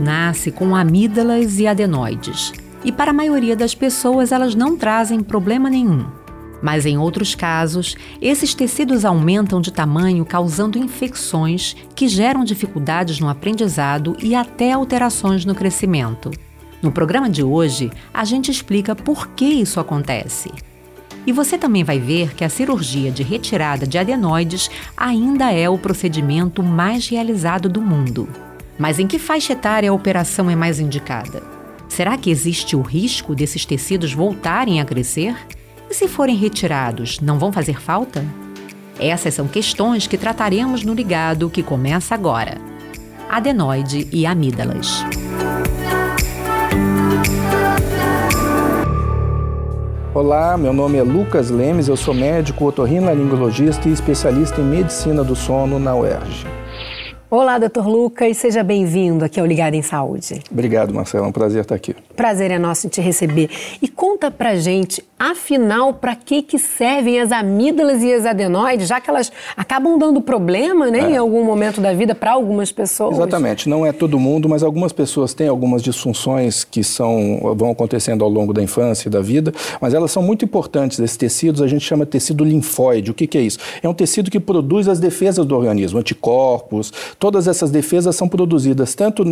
tecido nasce com amígdalas e adenoides. E para a maioria das pessoas, elas não trazem problema nenhum. Mas em outros casos, esses tecidos aumentam de tamanho, causando infecções que geram dificuldades no aprendizado e até alterações no crescimento. No programa de hoje, a gente explica por que isso acontece. E você também vai ver que a cirurgia de retirada de adenoides ainda é o procedimento mais realizado do mundo. Mas em que faixa etária a operação é mais indicada? Será que existe o risco desses tecidos voltarem a crescer? E se forem retirados, não vão fazer falta? Essas são questões que trataremos no Ligado, que começa agora. Adenoide e amígdalas. Olá, meu nome é Lucas Lemes, eu sou médico, otorrinolaringologista e especialista em medicina do sono na UERJ. Olá, Dr. Lucas, seja bem-vindo aqui ao Ligado em Saúde. Obrigado, Marcela, é um prazer estar aqui. Prazer é nosso em te receber. E conta pra gente, afinal, para que servem as amígdalas e as adenoides, já que elas acabam dando problema, né, em algum momento da vida para algumas pessoas? Exatamente, não é todo mundo, mas algumas pessoas têm algumas disfunções que vão acontecendo ao longo da infância e da vida, mas elas são muito importantes, esses tecidos, a gente chama de tecido linfóide. O que é isso? É um tecido que produz as defesas do organismo, anticorpos. Todas essas defesas são produzidas tanto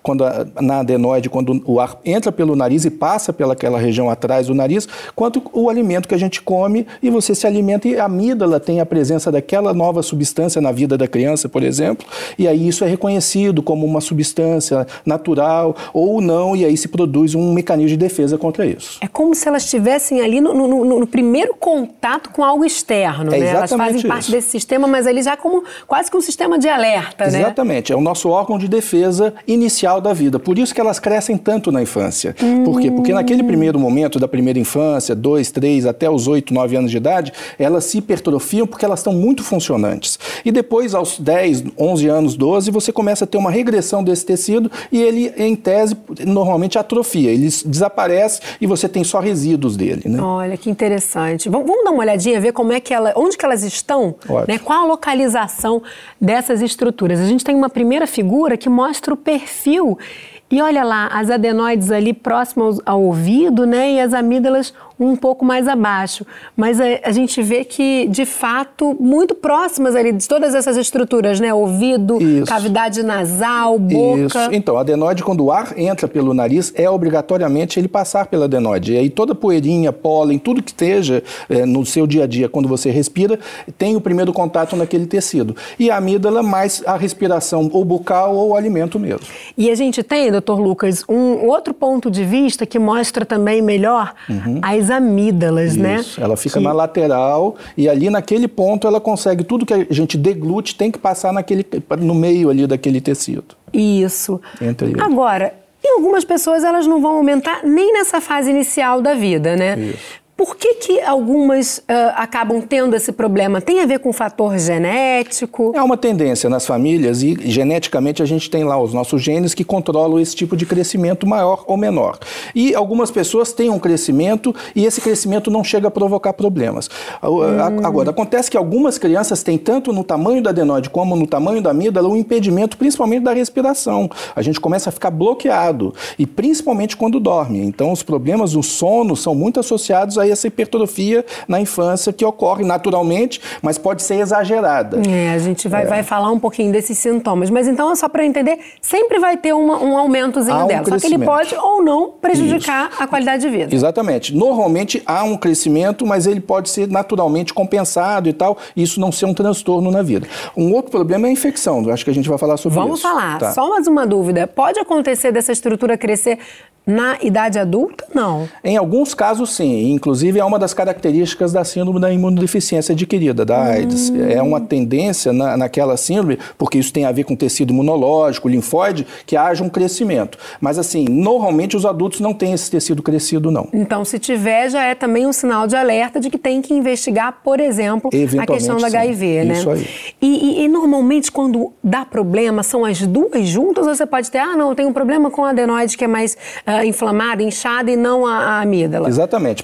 na adenoide, quando o ar entra pelo nariz e passa pelaquela região atrás do nariz, quanto o alimento que a gente come e você se alimenta e a amígdala tem a presença daquela nova substância na vida da criança, por exemplo, e aí isso é reconhecido como uma substância natural ou não, e aí se produz um mecanismo de defesa contra isso. É como se elas estivessem ali no primeiro contato com algo externo, né? Elas fazem parte desse sistema, mas ali já como quase que um sistema de alerta, né? Exatamente, é o nosso órgão de defesa inicial da vida, por isso que elas crescem tanto na infância. Por quê? Porque naquele primeiro momento da primeira infância, 2, 3, até os 8, 9 anos de idade, elas se hipertrofiam porque elas estão muito funcionantes. E depois, aos 10, 11 anos, 12, você começa a ter uma regressão desse tecido e ele, em tese, normalmente atrofia. Ele desaparece e você tem só resíduos dele, né? Olha, que interessante. Vamos dar uma olhadinha, ver onde que elas estão, né? Qual a localização dessas estruturas. A gente tem uma primeira figura que mostra o perfil e olha lá, as adenoides ali próximas ao ouvido, né, e as amígdalas um pouco mais abaixo. Mas a gente vê que, de fato, muito próximas ali de todas essas estruturas, né, ouvido, cavidade nasal, boca. Isso. Então, a adenoide, quando o ar entra pelo nariz, é obrigatoriamente ele passar pela adenoide. E aí toda poeirinha, pólen, tudo que esteja no seu dia a dia, quando você respira, tem o primeiro contato naquele tecido. E a amígdala mais a respiração ou bucal ou o alimento mesmo. E a gente tem, Dr. Lucas, um outro ponto de vista que mostra também melhor as amígdalas, isso, né? Ela fica na lateral e ali naquele ponto ela consegue tudo que a gente deglute tem que passar no meio ali daquele tecido. Isso. Agora, em algumas pessoas elas não vão aumentar nem nessa fase inicial da vida, né? Isso. Por que algumas acabam tendo esse problema? Tem a ver com fator genético? É uma tendência nas famílias e geneticamente a gente tem lá os nossos genes que controlam esse tipo de crescimento maior ou menor. E algumas pessoas têm um crescimento e esse crescimento não chega a provocar problemas. Agora, acontece que algumas crianças têm tanto no tamanho da adenoide como no tamanho da amígdala um impedimento principalmente da respiração. A gente começa a ficar bloqueado e principalmente quando dorme. Então os problemas do sono são muito associados a essa hipertrofia na infância que ocorre naturalmente, mas pode ser exagerada. A gente vai falar um pouquinho desses sintomas, mas então, só para entender, sempre vai ter um aumentozinho dela, só que ele pode ou não prejudicar a qualidade de vida. Exatamente. Normalmente há um crescimento, mas ele pode ser naturalmente compensado e tal, e isso não ser um transtorno na vida. Um outro problema é a infecção, eu acho que a gente vai falar sobre isso. Vamos falar. Tá. Só mais uma dúvida, pode acontecer dessa estrutura crescer na idade adulta? Não. Em alguns casos, sim. Inclusive, é uma das características da síndrome da imunodeficiência adquirida, da AIDS. É uma tendência naquela síndrome, porque isso tem a ver com tecido imunológico, linfóide, que haja um crescimento. Mas, assim, normalmente os adultos não têm esse tecido crescido, não. Então, se tiver, já é também um sinal de alerta de que tem que investigar, por exemplo, a questão do HIV, né? Isso aí. E normalmente, quando dá problema, são as duas juntas? Ou você pode ter, não, eu tenho um problema com a adenoide que é mais inflamada, inchada e não a amígdala? Exatamente. Pode ser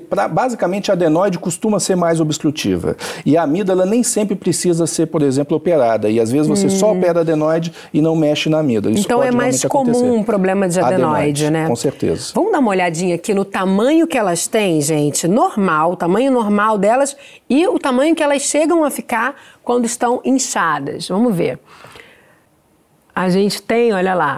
basicamente a adenoide costuma ser mais obstrutiva. E a amígdala nem sempre precisa ser, por exemplo, operada. E às vezes você só opera a adenoide e não mexe na amígdala. Isso então é mais comum um problema de adenoide, né? Com certeza. Vamos dar uma olhadinha aqui no tamanho que elas têm, gente. Normal, o tamanho normal delas e o tamanho que elas chegam a ficar quando estão inchadas. Vamos ver. A gente tem, olha lá,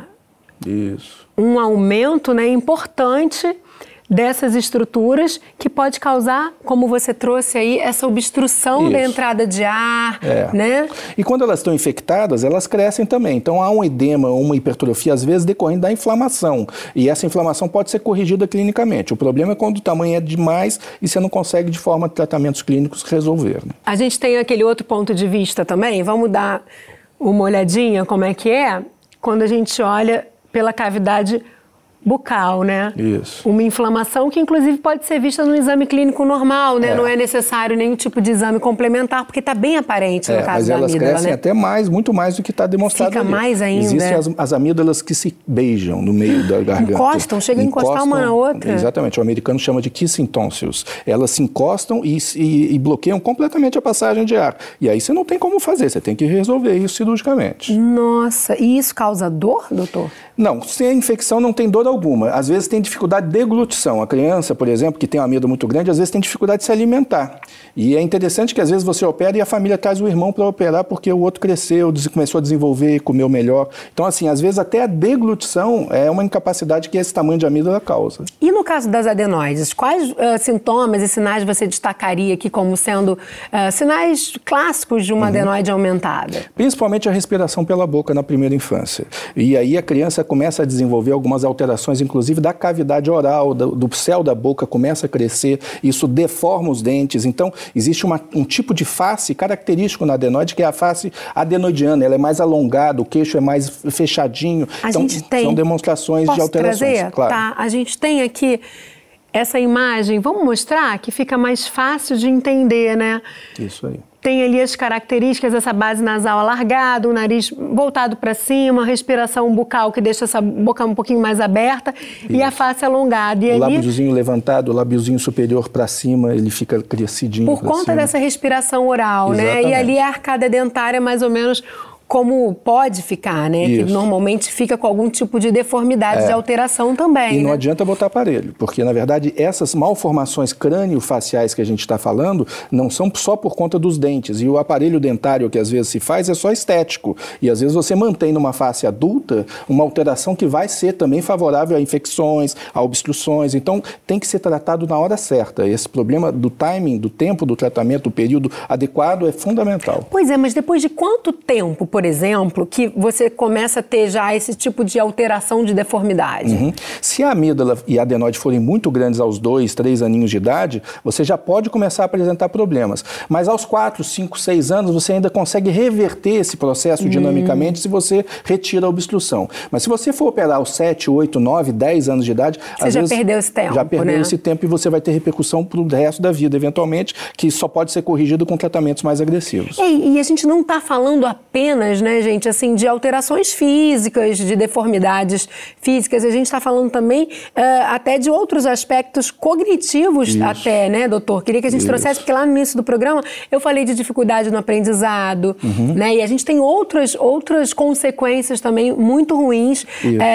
um aumento, né, importante dessas estruturas que pode causar, como você trouxe aí, essa obstrução da entrada de ar, né? E quando elas estão infectadas, elas crescem também. Então há um edema, uma hipertrofia, às vezes decorrendo da inflamação. E essa inflamação pode ser corrigida clinicamente. O problema é quando o tamanho é demais e você não consegue, de forma de tratamentos clínicos, resolver. Né? A gente tem aquele outro ponto de vista também. Vamos dar uma olhadinha como é que é quando a gente olha pela cavidade bucal, né? Isso. Uma inflamação que, inclusive, pode ser vista no exame clínico normal, né? Não é necessário nenhum tipo de exame complementar, porque está bem aparente no caso da amígdala, mas elas crescem até mais, muito mais do que está demonstrado. Fica mais ainda. Existem as amígdalas que se beijam no meio da garganta. Encostam, chegam a encostar uma na outra. Exatamente, o americano chama de kissing tonsils. Elas se encostam e bloqueiam completamente a passagem de ar. E aí você não tem como fazer, você tem que resolver isso cirurgicamente. Nossa, e isso causa dor, doutor? Não, sem a infecção não tem dor alguma. Às vezes tem dificuldade de deglutição. A criança, por exemplo, que tem uma amígdala muito grande, às vezes tem dificuldade de se alimentar. E é interessante que às vezes você opera e a família traz o irmão para operar porque o outro cresceu, começou a desenvolver, comeu melhor. Então, assim, às vezes até a deglutição é uma incapacidade que esse tamanho de amígdala causa. E no caso das adenoides, quais sintomas e sinais você destacaria aqui como sendo sinais clássicos de uma adenoide aumentada? Principalmente a respiração pela boca na primeira infância. E aí a criança começa a desenvolver algumas alterações, inclusive da cavidade oral, do céu da boca começa a crescer, isso deforma os dentes. Então, existe um tipo de face característico na adenoide, que é a face adenoidiana, ela é mais alongada, o queixo é mais fechadinho. Então, são demonstrações de alterações. Trazer? Claro. Tá, a gente tem aqui essa imagem, vamos mostrar que fica mais fácil de entender, né? Isso aí. Tem ali as características dessa base nasal alargada, o nariz voltado para cima, respiração bucal que deixa essa boca um pouquinho mais aberta e a face alongada. E o lábiozinho levantado, o lábiozinho superior para cima, ele fica crescidinho. Por conta dessa respiração oral, exatamente, né? E ali a arcada dentária mais ou menos como pode ficar, né? Isso. Que normalmente fica com algum tipo de deformidade, de alteração também. E não adianta botar aparelho, porque, na verdade, essas malformações crânio-faciais que a gente está falando não são só por conta dos dentes. E o aparelho dentário que às vezes se faz é só estético. E às vezes você mantém numa face adulta uma alteração que vai ser também favorável a infecções, a obstruções. Então, tem que ser tratado na hora certa. Esse problema do timing, do tempo do tratamento, do período adequado é fundamental. Pois é, mas depois de quanto tempo, por exemplo, que você começa a ter já esse tipo de alteração de deformidade? Se a amígdala e a adenoide forem muito grandes aos 2, 3 aninhos de idade, você já pode começar a apresentar problemas. Mas aos 4, 5, 6 anos, você ainda consegue reverter esse processo dinamicamente se você retira a obstrução. Mas se você for operar aos 7, 8, 9, 10 anos de idade... Você já perdeu esse tempo, já perdeu esse tempo e você vai ter repercussão para o resto da vida, eventualmente, que só pode ser corrigido com tratamentos mais agressivos. E a gente não está falando apenas, né, gente, assim, de alterações físicas, de deformidades físicas. A gente está falando também até de outros aspectos cognitivos até, né, doutor? Queria que a gente trouxesse, porque lá no início do programa eu falei de dificuldade no aprendizado, né? E a gente tem outras consequências também muito ruins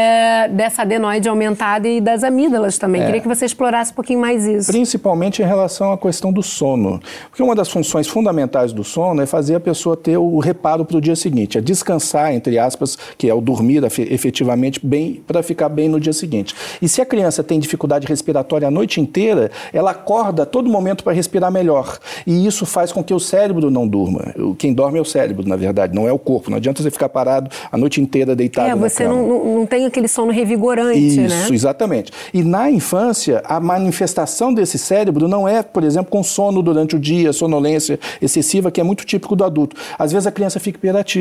dessa adenoide aumentada e das amígdalas também. Queria que você explorasse um pouquinho mais isso. Principalmente em relação à questão do sono. Porque uma das funções fundamentais do sono é fazer a pessoa ter o reparo para o dia seguinte, é descansar, entre aspas, que é o dormir efetivamente bem, para ficar bem no dia seguinte. E se a criança tem dificuldade respiratória a noite inteira, ela acorda a todo momento para respirar melhor. E isso faz com que o cérebro não durma. Quem dorme é o cérebro, na verdade, não é o corpo. Não adianta você ficar parado a noite inteira deitado na cama. Você não tem aquele sono revigorante, né? Isso, exatamente. E na infância, a manifestação desse cérebro não é, por exemplo, com sono durante o dia, sonolência excessiva, que é muito típico do adulto. Às vezes a criança fica hiperativa.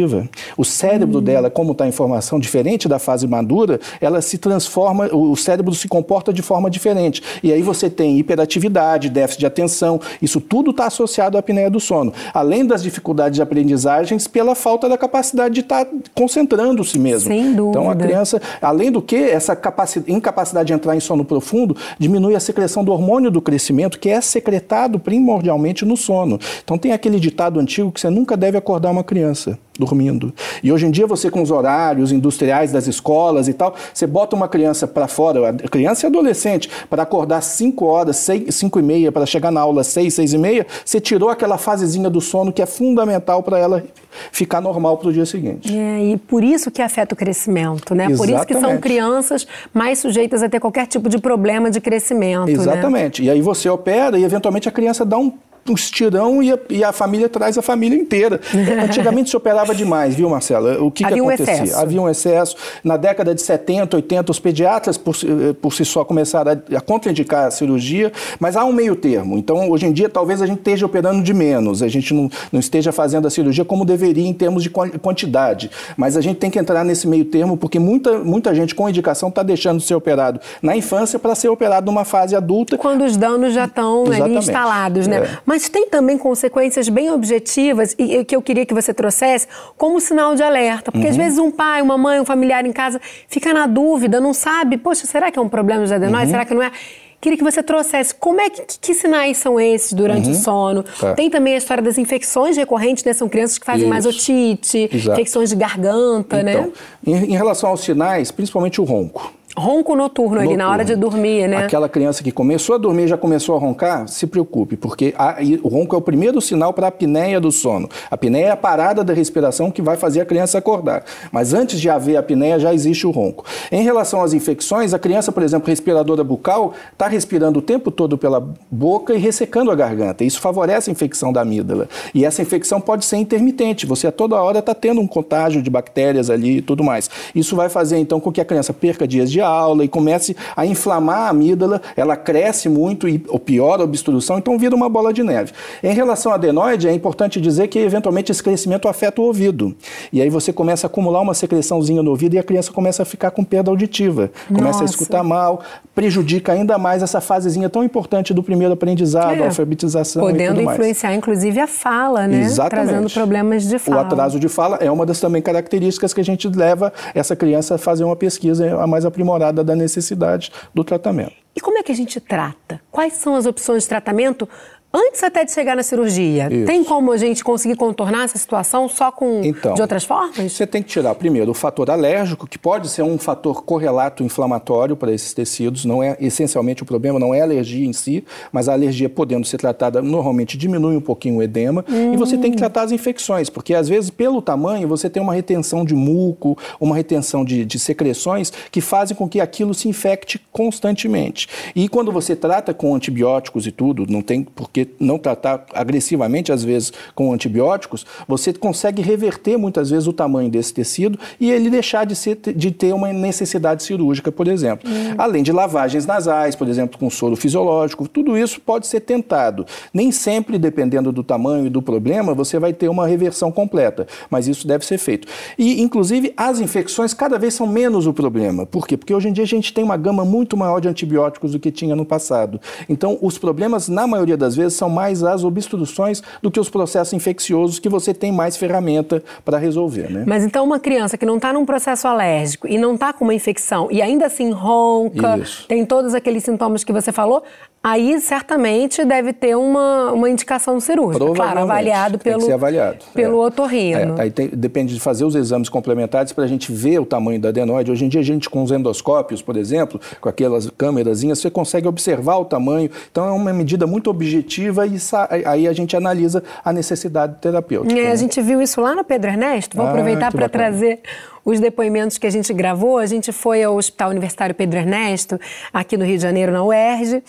primitiva. O cérebro dela, como está em formação diferente da fase madura, ela se transforma, o cérebro se comporta de forma diferente. E aí você tem hiperatividade, déficit de atenção, isso tudo está associado à apneia do sono. Além das dificuldades de aprendizagens, pela falta da capacidade de estar concentrando-se mesmo. Sem dúvida. Então a criança, além do que, essa incapacidade de entrar em sono profundo diminui a secreção do hormônio do crescimento, que é secretado primordialmente no sono. Então tem aquele ditado antigo que você nunca deve acordar uma criança dormindo. E hoje em dia você, com os horários industriais das escolas e tal, você bota uma criança para fora, criança e adolescente, para acordar 5 horas, 5 e meia, para chegar na aula 6, 6 e meia, você tirou aquela fasezinha do sono que é fundamental para ela ficar normal para o dia seguinte. E por isso que afeta o crescimento, né? Exatamente. Por isso que são crianças mais sujeitas a ter qualquer tipo de problema de crescimento. Exatamente. Né? E aí você opera e eventualmente a criança dá um estirão e a família traz a família inteira. Antigamente se operava demais, viu, Marcela? O que acontecia? Excesso. Havia um excesso. Na década de 70, 80, os pediatras por si só começaram a contraindicar a cirurgia, mas há um meio termo. Então, hoje em dia, talvez a gente esteja operando de menos, a gente não esteja fazendo a cirurgia como deveria em termos de quantidade. Mas a gente tem que entrar nesse meio termo, porque muita gente com indicação está deixando de ser operado na infância para ser operado numa fase adulta. Quando os danos já estão ali instalados, né? Mas tem também consequências bem objetivas e que eu queria que você trouxesse como sinal de alerta. Porque às vezes um pai, uma mãe, um familiar em casa fica na dúvida, não sabe, poxa, será que é um problema de adenoide? Será que não é? Queria que você trouxesse como é que sinais são esses durante o sono. Tem também a história das infecções recorrentes, né? São crianças que fazem mais otite, infecções de garganta, né? Em relação aos sinais, principalmente o ronco. Ronco noturno ali na hora de dormir, né? Aquela criança que começou a dormir e já começou a roncar, se preocupe, porque o ronco é o primeiro sinal para a apneia do sono. A apneia é a parada da respiração que vai fazer a criança acordar. Mas antes de haver a apneia, já existe o ronco. Em relação às infecções, a criança, por exemplo, respiradora bucal, está respirando o tempo todo pela boca e ressecando a garganta. Isso favorece a infecção da amígdala. E essa infecção pode ser intermitente. Você a toda hora está tendo um contágio de bactérias ali e tudo mais. Isso vai fazer, então, com que a criança perca dias de aula e comece a inflamar a amígdala, ela cresce muito e piora a obstrução, então vira uma bola de neve. Em relação à adenoide, é importante dizer que eventualmente esse crescimento afeta o ouvido. E aí você começa a acumular uma secreçãozinha no ouvido e a criança começa a ficar com perda auditiva, começa a escutar mal, prejudica ainda mais essa fasezinha tão importante do primeiro aprendizado, a alfabetização e tudo mais. Podendo influenciar, inclusive, a fala, né? Exatamente. Trazendo problemas de fala. O atraso de fala é uma das também características que a gente leva essa criança a fazer uma pesquisa mais aprimorada da necessidade do tratamento. E como é que a gente trata? Quais são as opções de tratamento antes até de chegar na cirurgia? Isso. Tem como a gente conseguir contornar essa situação só de outras formas? Você tem que tirar, primeiro, o fator alérgico, que pode ser um fator correlato inflamatório para esses tecidos. Não é essencialmente o problema, não é a alergia em si, mas a alergia podendo ser tratada, normalmente diminui um pouquinho o edema. E você tem que tratar as infecções, porque às vezes, pelo tamanho, você tem uma retenção de muco, uma retenção de secreções que fazem com que aquilo se infecte constantemente. E quando você trata com antibióticos e tudo, não tem porquê não tratar agressivamente, às vezes, com antibióticos, você consegue reverter, muitas vezes, o tamanho desse tecido e ele deixar de ter uma necessidade cirúrgica, por exemplo. Além de lavagens nasais, por exemplo, com soro fisiológico, tudo isso pode ser tentado. Nem sempre, dependendo do tamanho e do problema, você vai ter uma reversão completa, mas isso deve ser feito. E, inclusive, as infecções cada vez são menos o problema. Por quê? Porque hoje em dia a gente tem uma gama muito maior de antibióticos do que tinha no passado. Então, os problemas, na maioria das vezes, são mais as obstruções do que os processos infecciosos, que você tem mais ferramenta para resolver, né? Mas então uma criança que não está num processo alérgico e não está com uma infecção e ainda assim ronca, tem todos aqueles sintomas que você falou, aí certamente deve ter uma indicação cirúrgica, claro, avaliado pelo otorrino. Aí depende de fazer os exames complementares para a gente ver o tamanho da adenoide. Hoje em dia a gente com os endoscópios, por exemplo, com aquelas câmerazinhas, você consegue observar o tamanho, então é uma medida muito objetiva e aí a gente analisa a necessidade terapêutica. A gente viu isso lá no Pedro Ernesto, vou aproveitar para trazer os depoimentos que a gente gravou. A gente foi ao Hospital Universitário Pedro Ernesto, aqui no Rio de Janeiro, na UERJ,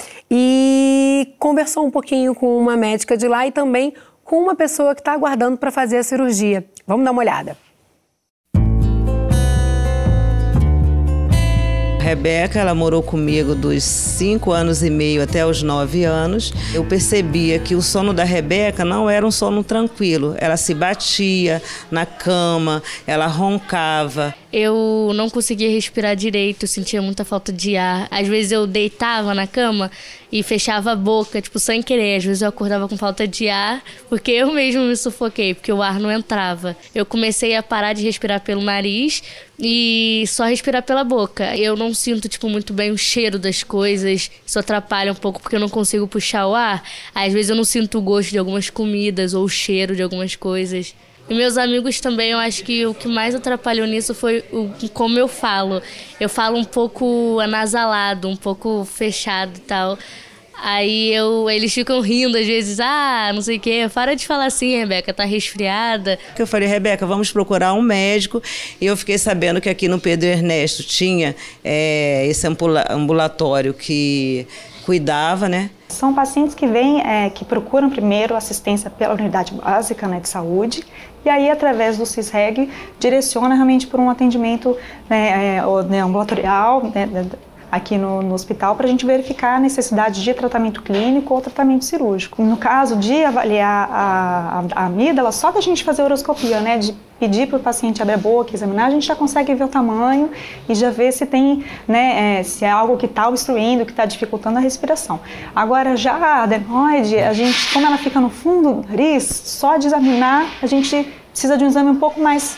e conversou um pouquinho com uma médica de lá e também com uma pessoa que está aguardando para fazer a cirurgia. Vamos dar uma olhada. Rebeca, ela morou comigo dos 5 anos e meio até os 9 anos. Eu percebia que o sono da Rebeca não era um sono tranquilo. Ela se batia na cama, ela roncava. Eu não conseguia respirar direito, sentia muita falta de ar. Às vezes eu deitava na cama e fechava a boca, sem querer. Às vezes eu acordava com falta de ar, porque eu mesmo me sufoquei, porque o ar não entrava. Eu comecei a parar de respirar pelo nariz e só respirar pela boca. Eu não sinto, muito bem o cheiro das coisas. Isso atrapalha um pouco, porque eu não consigo puxar o ar. Às vezes eu não sinto o gosto de algumas comidas ou o cheiro de algumas coisas. E meus amigos também, eu acho que o que mais atrapalhou nisso foi como eu falo. Eu falo um pouco anasalado, um pouco fechado e tal. Aí eles ficam rindo às vezes, não sei o quê, para de falar assim, Rebeca, tá resfriada. Eu falei, Rebeca, vamos procurar um médico. E eu fiquei sabendo que aqui no Pedro Ernesto tinha esse ambulatório que cuidava, né? São pacientes que vêm, que procuram primeiro assistência pela unidade básica, né, de saúde, e aí, através do CISREG, direciona realmente por um atendimento ambulatorial, aqui no hospital, para a gente verificar a necessidade de tratamento clínico ou tratamento cirúrgico. No caso de avaliar a amígdala, só da gente fazer a uroscopia, né, de pedir para o paciente abrir a boca, examinar, a gente já consegue ver o tamanho e já ver se tem, se é algo que está obstruindo, que está dificultando a respiração. Agora, já a adenoide, como ela fica no fundo do nariz, só de examinar, a gente precisa de um exame um pouco mais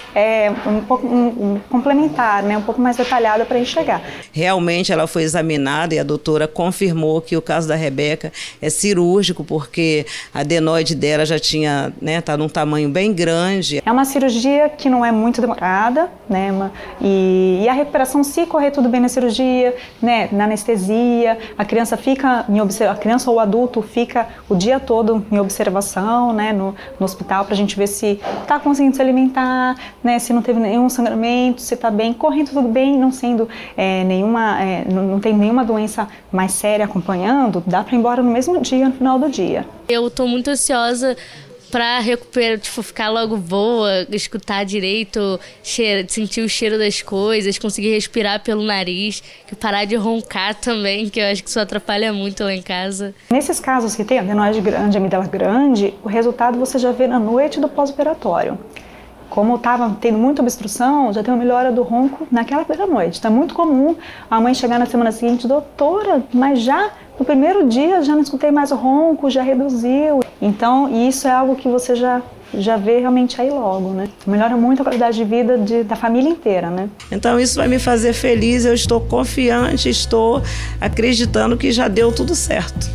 complementar, um pouco mais detalhado para enxergar. Realmente ela foi examinada e a doutora confirmou que o caso da Rebeca é cirúrgico, porque a adenoide dela já tinha, tá num tamanho bem grande. É uma cirurgia que não é muito demorada, e a recuperação, se correr tudo bem na cirurgia, na anestesia, a criança ou o adulto fica o dia todo em observação, no hospital, para a gente ver se está conseguindo se alimentar, se não teve nenhum sangramento, se está bem, correndo tudo bem, não sendo não tem nenhuma doença mais séria acompanhando, dá para ir embora no mesmo dia, no final do dia. Eu estou muito ansiosa para recuperar, ficar logo boa, escutar direito, sentir o cheiro das coisas, conseguir respirar pelo nariz, parar de roncar também, que eu acho que isso atrapalha muito lá em casa. Nesses casos que tem adenoide grande, amígdala grande, o resultado você já vê na noite do pós-operatório. Como estava tendo muita obstrução, já tem uma melhora do ronco naquela primeira noite. Então é muito comum a mãe chegar na semana seguinte, doutora, mas já no primeiro dia já não escutei mais o ronco, já reduziu. Então isso é algo que você já vê realmente aí logo, Melhora muito a qualidade de vida da família inteira, Então isso vai me fazer feliz, eu estou confiante, estou acreditando que já deu tudo certo.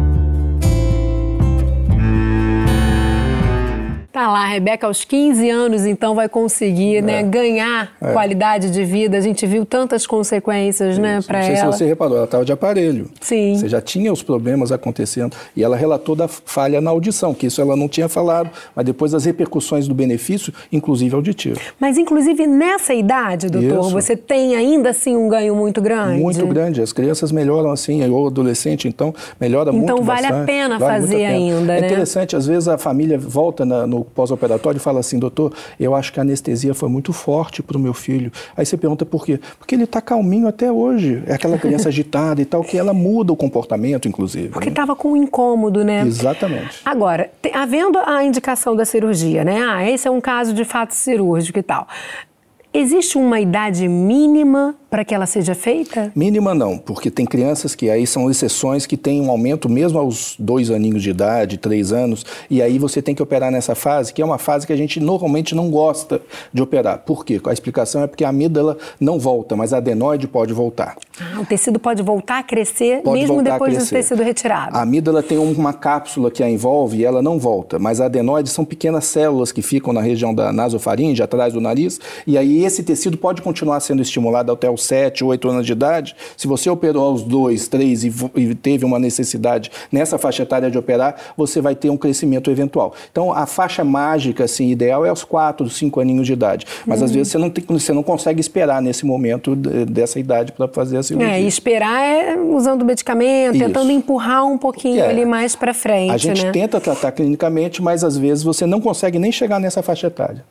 Tá lá, a Rebeca aos 15 anos, então, vai conseguir ganhar qualidade de vida. A gente viu tantas consequências, para ela. Não sei se você reparou, ela estava de aparelho. Sim. Você já tinha os problemas acontecendo. E ela relatou da falha na audição, que isso ela não tinha falado, mas depois as repercussões do benefício, inclusive auditivo. Mas, inclusive, nessa idade, doutor, você tem ainda assim um ganho muito grande? Muito grande. As crianças melhoram assim, ou adolescente, então, melhora muito bastante. Então, vale a pena fazer ainda, É interessante, às vezes a família volta no pós-operatório e fala assim, doutor, eu acho que a anestesia foi muito forte para o meu filho. Aí você pergunta por quê? Porque ele está calminho até hoje. É aquela criança agitada e tal, que ela muda o comportamento, inclusive. Porque estava com um incômodo, Exatamente. Agora, havendo a indicação da cirurgia, esse é um caso de fato cirúrgico e tal. Existe uma idade mínima para que ela seja feita? Mínima não, porque tem crianças que aí são exceções que têm um aumento mesmo aos 2 aninhos de idade, 3 anos, e aí você tem que operar nessa fase, que é uma fase que a gente normalmente não gosta de operar. Por quê? A explicação é porque a amígdala não volta, mas a adenoide pode voltar. O tecido pode voltar a crescer mesmo depois do tecido retirado? A amígdala tem uma cápsula que a envolve e ela não volta, mas a adenoide são pequenas células que ficam na região da nasofaringe, atrás do nariz, e aí esse tecido pode continuar sendo estimulado até os 7, 8 anos de idade. Se você operou aos 2, 3 e teve uma necessidade nessa faixa etária de operar, você vai ter um crescimento eventual. Então, a faixa mágica, assim, ideal é aos 4, 5 aninhos de idade. Mas, às vezes, você não consegue esperar nesse momento dessa idade para fazer a cirurgia. E esperar usando medicamento, tentando empurrar um pouquinho ali mais para frente, A gente tenta tratar clinicamente, mas, às vezes, você não consegue nem chegar nessa faixa etária.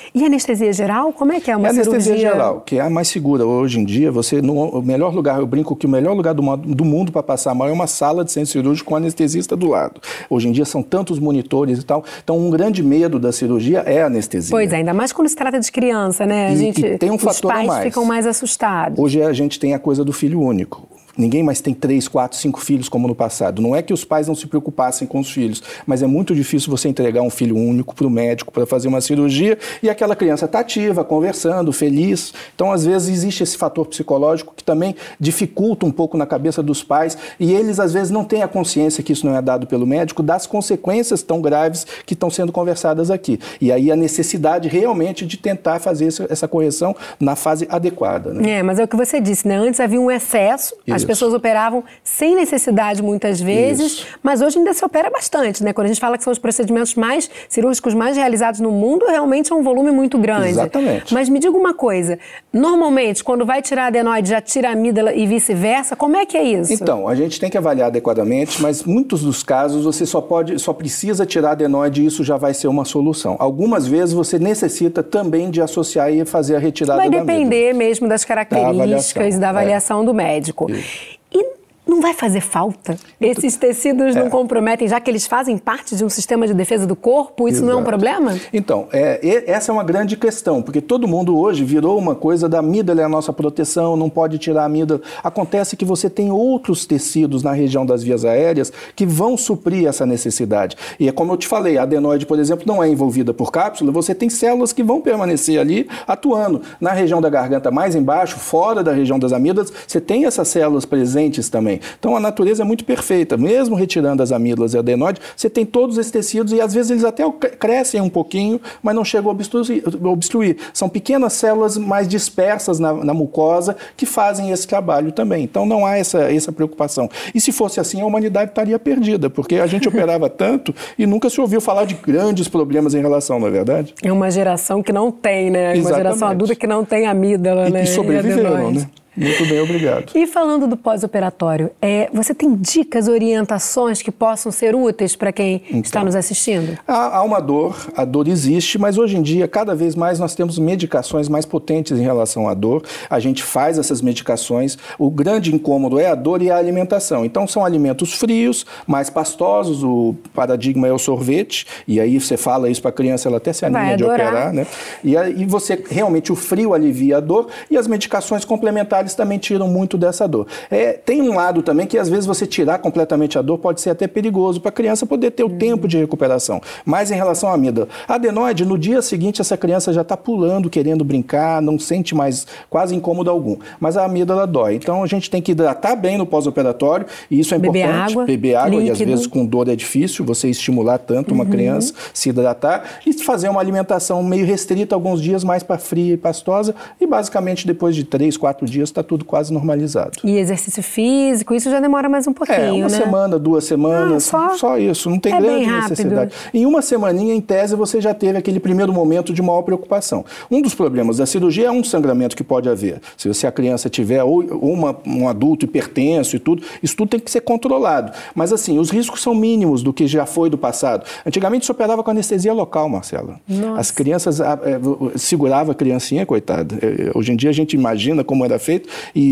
E anestesia geral? Como é que é uma cirurgia? Anestesia geral, que é a mais segura hoje em dia. O melhor lugar, eu brinco que o melhor lugar do mundo para passar mal é uma sala de centro cirúrgico com anestesista do lado. Hoje em dia são tantos monitores e tal. Então, um grande medo da cirurgia é a anestesia. Pois é, ainda mais quando se trata de criança, né? E tem um fator a mais. Os pais ficam mais assustados. Hoje a gente tem a coisa do filho único. Ninguém mais tem 3, 4, 5 filhos como no passado. Não é que os pais não se preocupassem com os filhos, mas é muito difícil você entregar um filho único para o médico para fazer uma cirurgia e aquela criança está ativa, conversando, feliz. Então, às vezes, existe esse fator psicológico que também dificulta um pouco na cabeça dos pais e eles, às vezes, não têm a consciência que isso não é dado pelo médico das consequências tão graves que estão sendo conversadas aqui. E aí a necessidade realmente de tentar fazer essa correção na fase adequada. Né? Mas é o que você disse, né? Antes havia um excesso, as pessoas operavam sem necessidade muitas vezes, mas hoje ainda se opera bastante, né? Quando a gente fala que são os procedimentos mais cirúrgicos mais realizados no mundo, realmente é um volume muito grande. Exatamente. Mas me diga uma coisa, normalmente quando vai tirar a adenoide já tira a amígdala e vice-versa, como é que é isso? Então, a gente tem que avaliar adequadamente, mas muitos dos casos você só precisa tirar a adenoide e isso já vai ser uma solução. Algumas vezes você necessita também de associar e fazer a retirada da amígdala. Vai depender mesmo das características da avaliação do médico. Isso. E não vai fazer falta? Esses tecidos não comprometem, já que eles fazem parte de um sistema de defesa do corpo? Isso não é um problema? Então, essa é uma grande questão, porque todo mundo hoje virou uma coisa da amígdala é a nossa proteção, não pode tirar a amígdala. Acontece que você tem outros tecidos na região das vias aéreas que vão suprir essa necessidade. E é como eu te falei, a adenoide, por exemplo, não é envolvida por cápsula, você tem células que vão permanecer ali atuando. Na região da garganta mais embaixo, fora da região das amígdalas, você tem essas células presentes também. Então, a natureza é muito perfeita. Mesmo retirando as amígdalas e a adenoide, você tem todos esses tecidos e, às vezes, eles até crescem um pouquinho, mas não chegam a obstruir. São pequenas células mais dispersas na mucosa que fazem esse trabalho também. Então, não há essa preocupação. E se fosse assim, a humanidade estaria perdida, porque a gente operava tanto e nunca se ouviu falar de grandes problemas em relação, não é verdade? É uma geração que não tem, né? Uma geração adulta que não tem amígdala, né? E sobreviveram, né? Muito bem, obrigado. E falando do pós-operatório, você tem dicas, orientações que possam ser úteis para quem está nos assistindo? Há uma dor, a dor existe, mas hoje em dia, cada vez mais, nós temos medicações mais potentes em relação à dor. A gente faz essas medicações. O grande incômodo é a dor e a alimentação. Então, são alimentos frios, mais pastosos, o paradigma é o sorvete, e aí você fala isso para a criança, ela até se anima de operar, né? E aí você, realmente, o frio alivia a dor e as medicações complementares também tiram muito dessa dor. Tem um lado também que às vezes você tirar completamente a dor pode ser até perigoso para a criança poder ter o tempo de recuperação. Mas em relação à amígdala, a adenoide, no dia seguinte essa criança já está pulando, querendo brincar, não sente mais quase incômodo algum. Mas a amígdala dói. Então a gente tem que hidratar bem no pós-operatório e isso é importante. Beber água líquido. E às vezes com dor é difícil você estimular tanto uma criança, se hidratar e fazer uma alimentação meio restrita alguns dias mais para fria e pastosa e basicamente depois de 3, 4 dias está tudo quase normalizado. E exercício físico, isso já demora mais um pouquinho, uma semana, 2 semanas, só isso, não tem grande necessidade. Em uma semaninha, em tese, você já teve aquele primeiro momento de maior preocupação. Um dos problemas da cirurgia é um sangramento que pode haver. Se a criança tiver ou um adulto hipertenso e tudo, isso tudo tem que ser controlado. Mas assim, os riscos são mínimos do que já foi do passado. Antigamente se operava com anestesia local, Marcela. Nossa. As crianças segurava a criancinha, coitada. Hoje em dia a gente imagina como era feito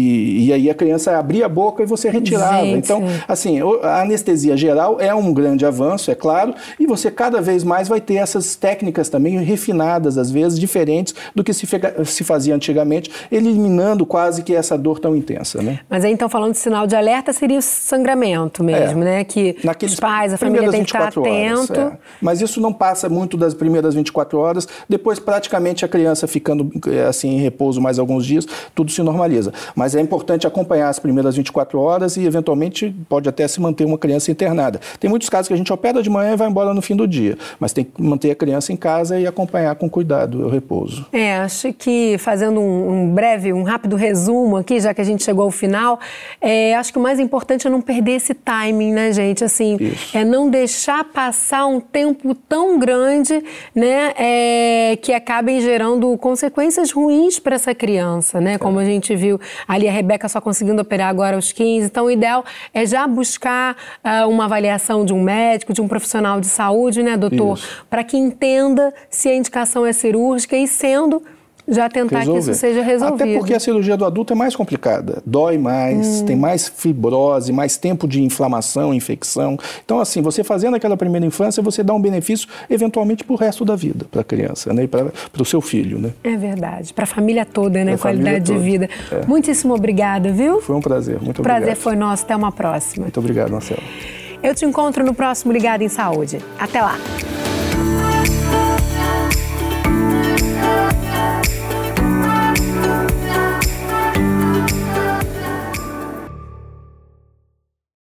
e aí a criança abria a boca e você retirava. Gente. Então, assim, a anestesia geral é um grande avanço, é claro, e você cada vez mais vai ter essas técnicas também refinadas, às vezes, diferentes do que se fazia antigamente, eliminando quase que essa dor tão intensa, né? Mas aí, então, falando de sinal de alerta, seria o sangramento mesmo, né? Que os pais, a família tem que estar atento. Mas isso não passa muito das primeiras 24 horas, depois praticamente a criança ficando assim em repouso mais alguns dias, tudo se normaliza. Mas é importante acompanhar as primeiras 24 horas e, eventualmente, pode até se manter uma criança internada. Tem muitos casos que a gente opera de manhã e vai embora no fim do dia, mas tem que manter a criança em casa e acompanhar com cuidado o repouso. Acho que, fazendo um rápido resumo aqui, já que a gente chegou ao final, acho que o mais importante é não perder esse timing, né, gente? Assim, não deixar passar um tempo tão grande, né, que acabem gerando consequências ruins para essa criança, né? Como a gente viu viu ali a Rebeca só conseguindo operar agora aos 15. Então, o ideal é já buscar uma avaliação de um médico, de um profissional de saúde, né, doutor? Para que entenda se a indicação é cirúrgica e sendo... já tentar que isso seja resolvido. Até porque a cirurgia do adulto é mais complicada. Dói mais, tem mais fibrose, mais tempo de inflamação, infecção. Então, assim, você fazendo aquela primeira infância, você dá um benefício, eventualmente, para o resto da vida, para a criança, né? E para o seu filho, né? É verdade. Para a família toda, né? Qualidade de vida. Muitíssimo obrigada, viu? Foi um prazer. Muito obrigado. O prazer foi nosso. Até uma próxima. Muito obrigado, Marcelo. Eu te encontro no próximo Ligado em Saúde. Até lá.